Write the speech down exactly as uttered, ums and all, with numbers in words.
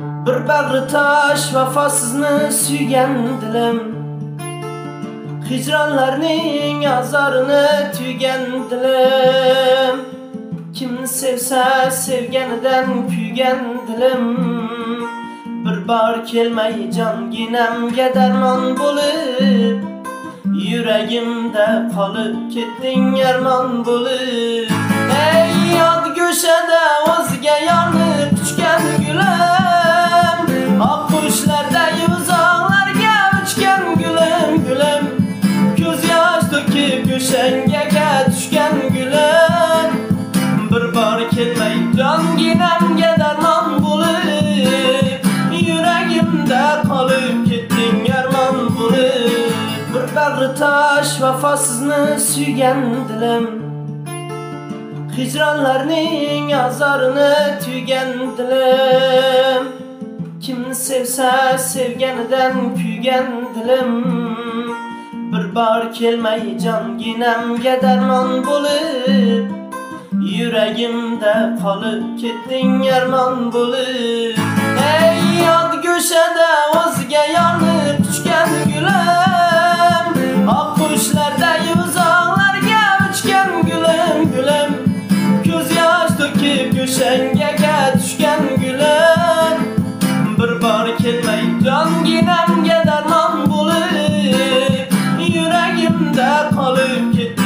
Bir bag'ri taş vafosizny suygan dilim, hicronlarning azorini tuygan dilim. Kimni sevsa sevganidan kuygan dilim, bir bor kelmay jonginamga darmon bo'lib, yuragimda qolib ketding armon bo'lib. Ey yod go'shada o'ziga yonib tushgan gulim, oq qushlardagi uzoqlarga uchgan gulim, gulim. Ko'z yosh to'kib go'shangaga tushgan gulim, bir bor kelmay jonginamga darmon bo'lib, yuragimda qolib ketding armon bo'lib. Bir bag'ri tash vafosizni suygan dilim, hicronlarning azorini tuygan dilim. Kimni sevsa sevganidan kuygan dilim, bir bor kelmay jonginamga darmon bo'lib, yuragimda qolib ketding armon bo'lib. Ey yod go'shada o'ziga yonib tushgan gulim, oq qushlardagi uzoqlarga uchgan gulim, gulim. Ko'z yosh to'kib go'shangaga tushgan gulim, bir bor kelmay jonginamga darmon bo'lib, yuragimda qolib ketdi